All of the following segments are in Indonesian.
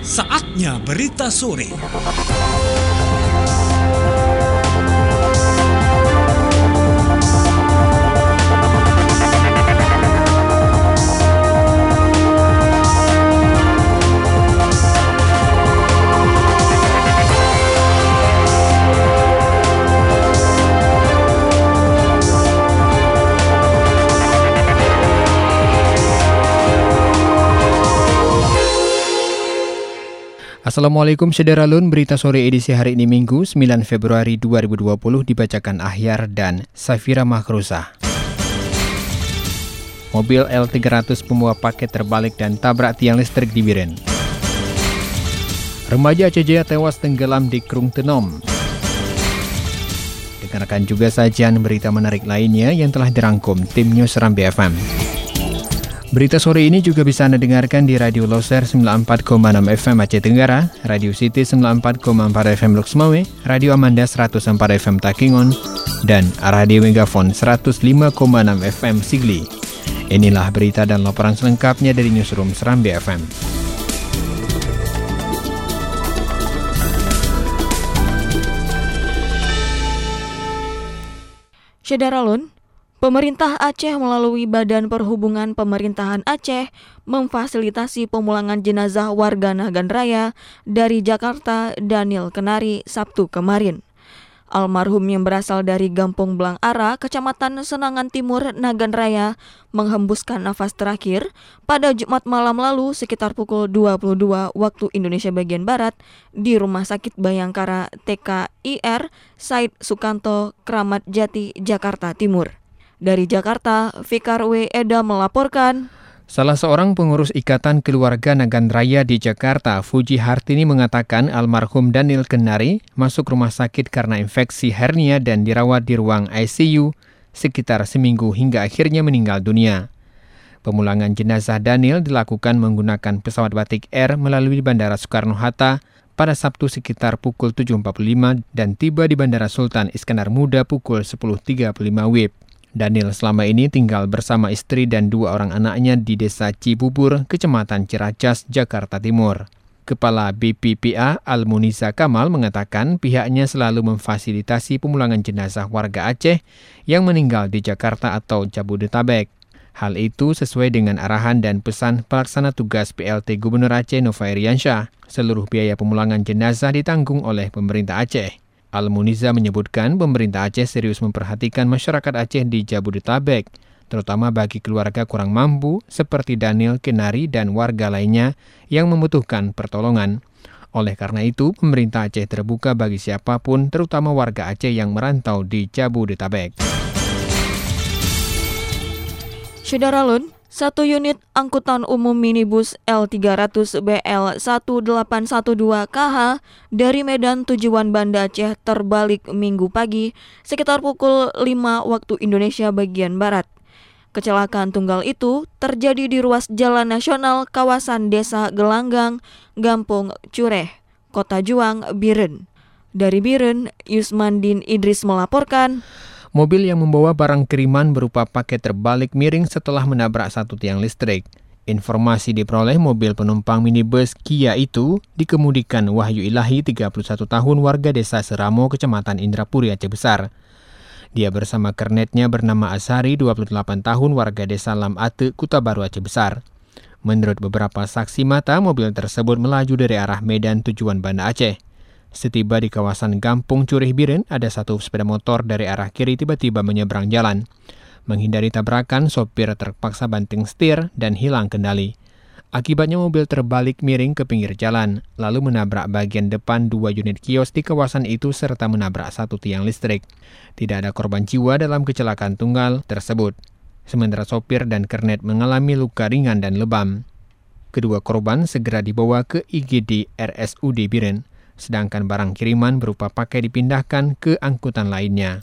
Saatnya berita sore. Assalamualaikum Sederalun, berita sore edisi hari ini Minggu 9 Februari 2020 dibacakan Ahyar dan Safira Mahkrusa. Mobil L300 pembawa paket terbalik dan tabrak tiang listrik di Biren. Remaja Aceh Jaya tewas tenggelam di Krung Tenom. Dengarkan juga sajian berita menarik lainnya yang telah dirangkum tim News Serambi FM. Berita sore ini juga bisa Anda dengarkan di Radio Loser 94,6 FM Aceh Tenggara, Radio City 94,4 FM Lok Semawe, Radio Amanda 104 FM Takingon, dan Radio Megafon 105,6 FM Sigli. Inilah berita dan laporan selengkapnya dari Newsroom Serambi FM. Sederalun, Pemerintah Aceh melalui Badan Perhubungan Pemerintahan Aceh memfasilitasi pemulangan jenazah warga Nagan Raya dari Jakarta Daniel Kenari Sabtu kemarin. Almarhum yang berasal dari Gampung Belang Ara, Kecamatan Senangan Timur, Nagan Raya, menghembuskan nafas terakhir pada Jumat malam lalu sekitar pukul 22 waktu Indonesia bagian Barat di Rumah Sakit Bayangkara TKIR Said Sukanto, Kramat Jati, Jakarta Timur. Dari Jakarta, Fikar W. Eda melaporkan. Salah seorang pengurus Ikatan Keluarga Nagan Raya di Jakarta, Fuji Hartini, mengatakan almarhum Daniel Kenari masuk rumah sakit karena infeksi hernia dan dirawat di ruang ICU sekitar seminggu hingga akhirnya meninggal dunia. Pemulangan jenazah Daniel dilakukan menggunakan pesawat Batik Air melalui Bandara Soekarno-Hatta pada Sabtu sekitar pukul 7.45 dan tiba di Bandara Sultan Iskandar Muda pukul 10.35 WIB. Daniel selama ini tinggal bersama istri dan 2 orang anaknya di Desa Cibubur, Kecamatan Ciracas, Jakarta Timur. Kepala BPPA Almuniza Kamal mengatakan pihaknya selalu memfasilitasi pemulangan jenazah warga Aceh yang meninggal di Jakarta atau Jabodetabek. Hal itu sesuai dengan arahan dan pesan pelaksana tugas PLT Gubernur Aceh Nova Iriansyah. Seluruh biaya pemulangan jenazah ditanggung oleh pemerintah Aceh. Almuniza menyebutkan pemerintah Aceh serius memperhatikan masyarakat Aceh di Jabodetabek, terutama bagi keluarga kurang mampu seperti Daniel Kenari dan warga lainnya yang membutuhkan pertolongan. Oleh karena itu, pemerintah Aceh terbuka bagi siapapun, terutama warga Aceh yang merantau di Jabodetabek. Sederalun, 1 unit angkutan umum minibus L300 BL1812KH dari Medan tujuan Banda Aceh terbalik Minggu pagi sekitar pukul 5 waktu Indonesia bagian Barat. Kecelakaan tunggal itu terjadi di ruas Jalan Nasional kawasan Desa Gelanggang, Gampung Cureh, Kota Juang, Biren. Dari Biren, Yusmandin Idris melaporkan. Mobil yang membawa barang kiriman berupa paket terbalik miring setelah menabrak satu tiang listrik. Informasi diperoleh mobil penumpang minibus Kia itu dikemudikan Wahyu Ilahi, 31 tahun, warga Desa Seramo, Kecamatan Indrapuri, Aceh Besar. Dia bersama kernetnya bernama Asari, 28 tahun, warga Desa Lam Ate, Kuta Baru, Aceh Besar. Menurut beberapa saksi mata, mobil tersebut melaju dari arah Medan tujuan Banda Aceh. Setiba di kawasan Gampung Curih Biren, ada satu sepeda motor dari arah kiri tiba-tiba menyeberang jalan. Menghindari tabrakan, sopir terpaksa banting setir dan hilang kendali. Akibatnya mobil terbalik miring ke pinggir jalan, lalu menabrak bagian depan 2 unit kios di kawasan itu serta menabrak satu tiang listrik. Tidak ada korban jiwa dalam kecelakaan tunggal tersebut. Sementara sopir dan kernet mengalami luka ringan dan lebam. Kedua korban segera dibawa ke IGD RSUD Biren. Sedangkan barang kiriman berupa pakai dipindahkan ke angkutan lainnya.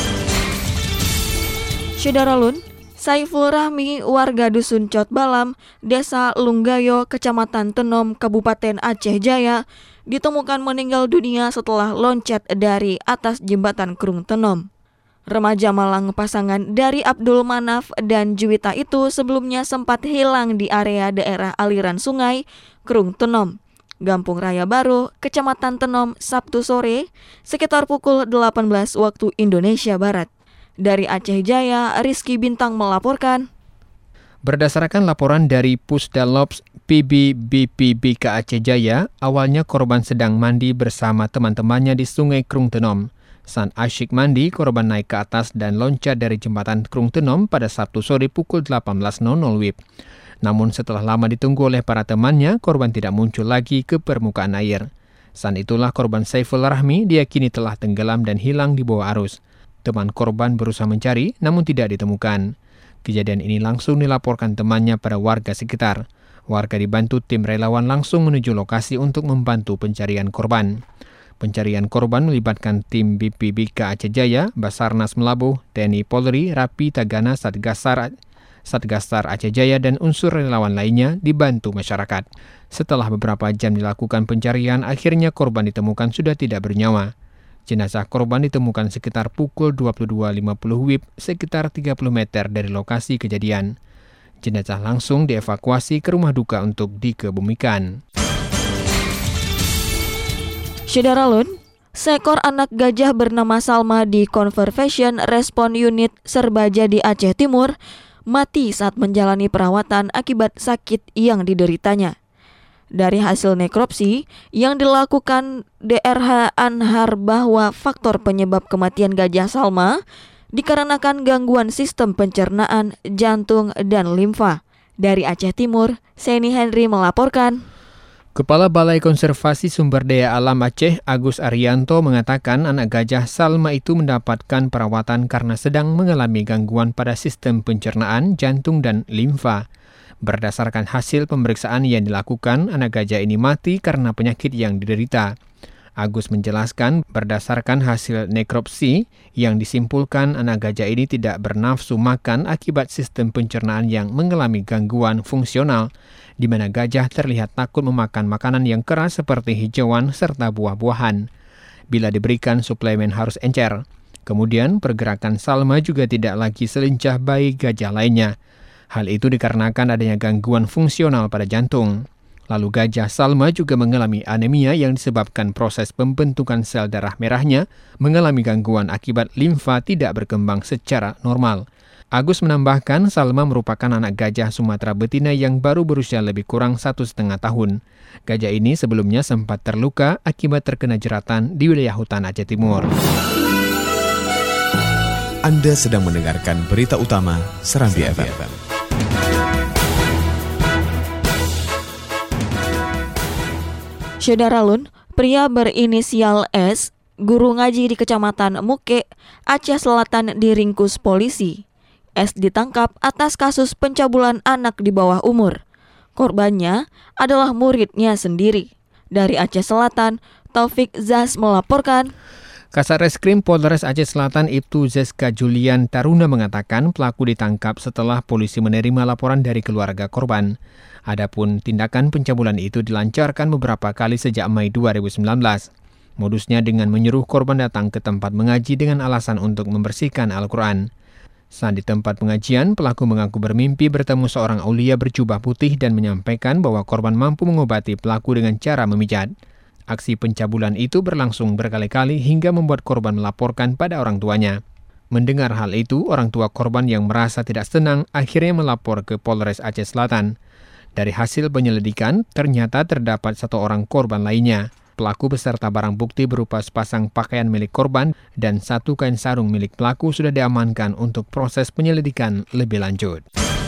Sederalun, Saiful Rahmi, warga Dusun Cot Balam, Desa Lunggayo, Kecamatan Tenom, Kabupaten Aceh Jaya, ditemukan meninggal dunia setelah loncat dari atas jembatan Krung Tenom. Remaja Malang pasangan dari Abdul Manaf dan Juwita itu sebelumnya sempat hilang di area daerah aliran sungai Krung Tenom. Gampung Raya Baru, Kecamatan Tenom, Sabtu sore, sekitar pukul 18 waktu Indonesia Barat. Dari Aceh Jaya, Rizky Bintang melaporkan. Berdasarkan laporan dari Pusdalops PBBPBK Aceh Jaya, awalnya korban sedang mandi bersama teman-temannya di Sungai Krung Tenom. Saat asyik mandi, korban naik ke atas dan loncat dari jembatan Krung Tenom pada Sabtu sore pukul 18.00 WIB. Namun setelah lama ditunggu oleh para temannya, korban tidak muncul lagi ke permukaan air. Saat itulah korban Saiful Rahmi diyakini telah tenggelam dan hilang di bawah arus. Teman korban berusaha mencari, namun tidak ditemukan. Kejadian ini langsung dilaporkan temannya pada warga sekitar. Warga dibantu tim relawan langsung menuju lokasi untuk membantu pencarian korban. Pencarian korban melibatkan tim BPBK Aceh Jaya, Basarnas Melabuh, TNI Polri, Rapi Tagana, Satgasar Aceh Jaya, dan unsur relawan lainnya dibantu masyarakat. Setelah beberapa jam dilakukan pencarian, akhirnya korban ditemukan sudah tidak bernyawa. Jenazah korban ditemukan sekitar pukul 22.50 WIB, sekitar 30 meter dari lokasi kejadian. Jenazah langsung dievakuasi ke rumah duka untuk dikebumikan. Syederalun, seekor anak gajah bernama Salma di Conservation Response Unit Serbajadi Aceh Timur mati saat menjalani perawatan akibat sakit yang dideritanya. Dari hasil nekropsi yang dilakukan DRH Anhar bahwa faktor penyebab kematian gajah Salma dikarenakan gangguan sistem pencernaan, jantung, dan limfa. Dari Aceh Timur, Seni Henry melaporkan. Kepala Balai Konservasi Sumber Daya Alam Aceh, Agus Arianto, mengatakan anak gajah Salma itu mendapatkan perawatan karena sedang mengalami gangguan pada sistem pencernaan, jantung, dan limfa. Berdasarkan hasil pemeriksaan yang dilakukan, anak gajah ini mati karena penyakit yang diderita. Agus menjelaskan berdasarkan hasil nekropsi yang disimpulkan anak gajah ini tidak bernafsu makan akibat sistem pencernaan yang mengalami gangguan fungsional, di mana gajah terlihat takut memakan makanan yang keras seperti hijauan serta buah-buahan. Bila diberikan suplemen harus encer. Kemudian pergerakan Salma juga tidak lagi selincah bayi gajah lainnya. Hal itu dikarenakan adanya gangguan fungsional pada jantung. Lalu gajah Salma juga mengalami anemia yang disebabkan proses pembentukan sel darah merahnya mengalami gangguan akibat limfa tidak berkembang secara normal. Agus menambahkan Salma merupakan anak gajah Sumatera betina yang baru berusia lebih kurang 1,5 tahun. Gajah ini sebelumnya sempat terluka akibat terkena jeratan di wilayah hutan Aceh Timur. Anda sedang mendengarkan berita utama Serambi FM. Syederalun, pria berinisial S, guru ngaji di Kecamatan Muke, Aceh Selatan diringkus polisi. S ditangkap atas kasus pencabulan anak di bawah umur. Korbannya adalah muridnya sendiri. Dari Aceh Selatan, Taufik Zaz melaporkan. Kasarreskrim Polres Aceh Selatan Ibtu Zeska Julian Taruna mengatakan pelaku ditangkap setelah polisi menerima laporan dari keluarga korban. Adapun tindakan pencabulan itu dilancarkan beberapa kali sejak Mei 2019. Modusnya dengan menyuruh korban datang ke tempat mengaji dengan alasan untuk membersihkan Al-Quran. Saat di tempat pengajian, pelaku mengaku bermimpi bertemu seorang aulia berjubah putih dan menyampaikan bahwa korban mampu mengobati pelaku dengan cara memijat. Aksi pencabulan itu berlangsung berkali-kali hingga membuat korban melaporkan pada orang tuanya. Mendengar hal itu, orang tua korban yang merasa tidak senang akhirnya melapor ke Polres Aceh Selatan. Dari hasil penyelidikan, ternyata terdapat satu orang korban lainnya. Pelaku beserta barang bukti berupa sepasang pakaian milik korban dan satu kain sarung milik pelaku sudah diamankan untuk proses penyelidikan lebih lanjut.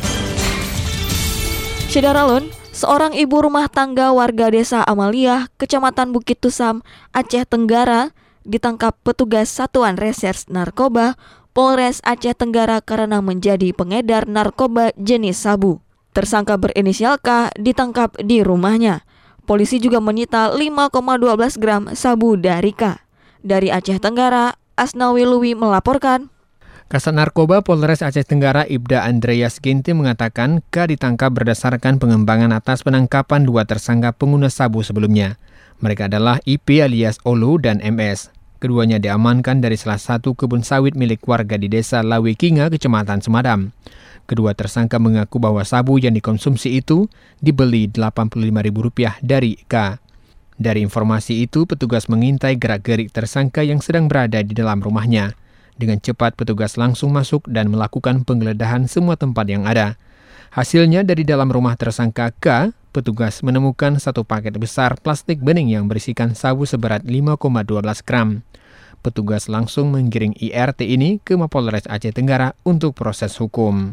Syederalun, seorang ibu rumah tangga warga desa Amalia, Kecamatan Bukit Tusam, Aceh Tenggara, ditangkap petugas Satuan Reserse Narkoba Polres Aceh Tenggara karena menjadi pengedar narkoba jenis sabu. Tersangka berinisial K ditangkap di rumahnya. Polisi juga menyita 5,12 gram sabu dari K. Dari Aceh Tenggara, Asnawi Luwi melaporkan. Kasat Narkoba Polres Aceh Tenggara Ibda Andreas Ginti mengatakan K ditangkap berdasarkan pengembangan atas penangkapan dua tersangka pengguna sabu sebelumnya. Mereka adalah IP alias Olu dan MS. Keduanya diamankan dari salah satu kebun sawit milik warga di desa Lawikinga, Kecamatan Semadam. Kedua tersangka mengaku bahwa sabu yang dikonsumsi itu dibeli Rp85.000 dari K. Dari informasi itu, petugas mengintai gerak-gerik tersangka yang sedang berada di dalam rumahnya. Dengan cepat, petugas langsung masuk dan melakukan penggeledahan semua tempat yang ada. Hasilnya, dari dalam rumah tersangka K, petugas menemukan satu paket besar plastik bening yang berisikan sabu seberat 5,12 gram. Petugas langsung menggiring IRT ini ke Mapolres Aceh Tenggara untuk proses hukum.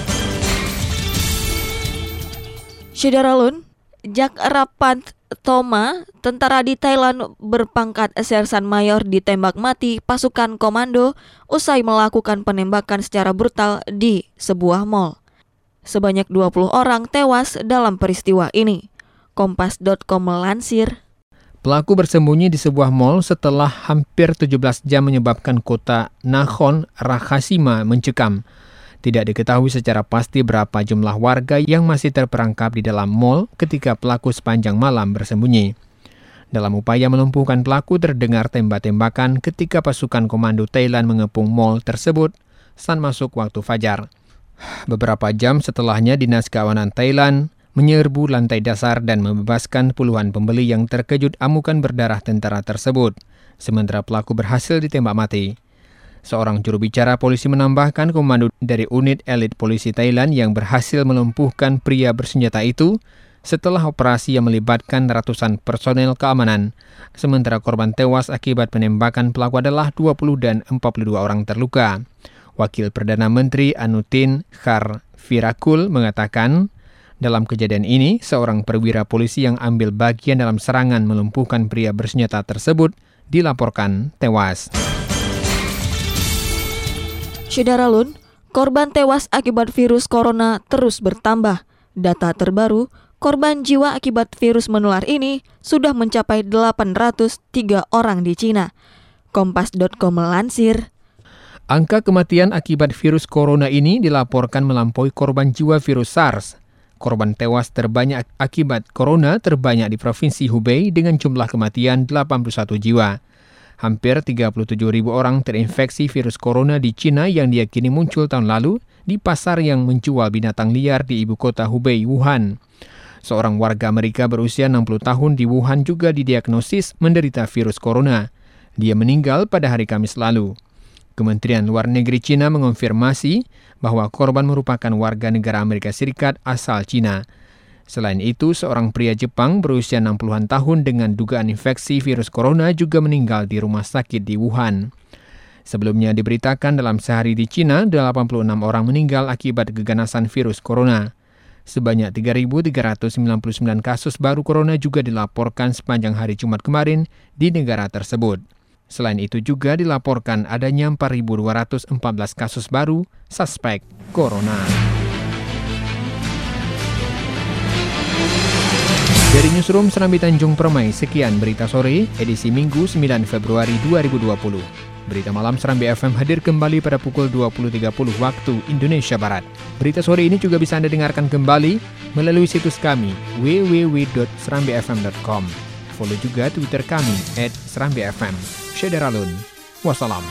Syederalun, Jak Rapat Thoma, tentara di Thailand berpangkat sersan mayor ditembak mati pasukan komando usai melakukan penembakan secara brutal di sebuah mal. Sebanyak 20 orang tewas dalam peristiwa ini. Kompas.com melansir. Pelaku bersembunyi di sebuah mal setelah hampir 17 jam menyebabkan kota Nakhon Ratchasima mencekam. Tidak diketahui secara pasti berapa jumlah warga yang masih terperangkap di dalam mal ketika pelaku sepanjang malam bersembunyi. Dalam upaya melumpuhkan pelaku, terdengar tembak-tembakan ketika pasukan komando Thailand mengepung mal tersebut saat masuk waktu fajar. Beberapa jam setelahnya, Dinas Keamanan Thailand menyerbu lantai dasar dan membebaskan puluhan pembeli yang terkejut amukan berdarah tentara tersebut, sementara pelaku berhasil ditembak mati. Seorang juru bicara polisi menambahkan komando dari unit elit polisi Thailand yang berhasil melumpuhkan pria bersenjata itu setelah operasi yang melibatkan ratusan personel keamanan. Sementara korban tewas akibat penembakan pelaku adalah 20 dan 42 orang terluka. Wakil Perdana Menteri Anutin Kharvirakul mengatakan, dalam kejadian ini, seorang perwira polisi yang ambil bagian dalam serangan melumpuhkan pria bersenjata tersebut dilaporkan tewas. Syederalun, korban tewas akibat virus corona terus bertambah. Data terbaru, korban jiwa akibat virus menular ini sudah mencapai 803 orang di Cina. Kompas.com melansir. Angka kematian akibat virus corona ini dilaporkan melampaui korban jiwa virus SARS. Korban tewas terbanyak akibat corona terbanyak di Provinsi Hubei dengan jumlah kematian 81 jiwa. Hampir 37.000 orang terinfeksi virus corona di Cina yang diyakini muncul tahun lalu di pasar yang menjual binatang liar di ibu kota Hubei, Wuhan. Seorang warga Amerika berusia 60 tahun di Wuhan juga didiagnosis menderita virus corona. Dia meninggal pada hari Kamis lalu. Kementerian Luar Negeri Cina mengonfirmasi bahwa korban merupakan warga negara Amerika Serikat asal Cina. Selain itu, seorang pria Jepang berusia 60-an tahun dengan dugaan infeksi virus corona juga meninggal di rumah sakit di Wuhan. Sebelumnya diberitakan dalam sehari di Cina, 86 orang meninggal akibat keganasan virus corona. Sebanyak 3.399 kasus baru corona juga dilaporkan sepanjang hari Jumat kemarin di negara tersebut. Selain itu juga dilaporkan adanya 4.214 kasus baru suspek corona. Dari Newsroom Serambi Tanjung Permai, sekian berita sore, edisi Minggu 9 Februari 2020. Berita malam Serambi FM hadir kembali pada pukul 20.30 waktu Indonesia Barat. Berita sore ini juga bisa Anda dengarkan kembali melalui situs kami www.serambifm.com. Follow juga Twitter kami @serambifm. Syederalun. Wassalam.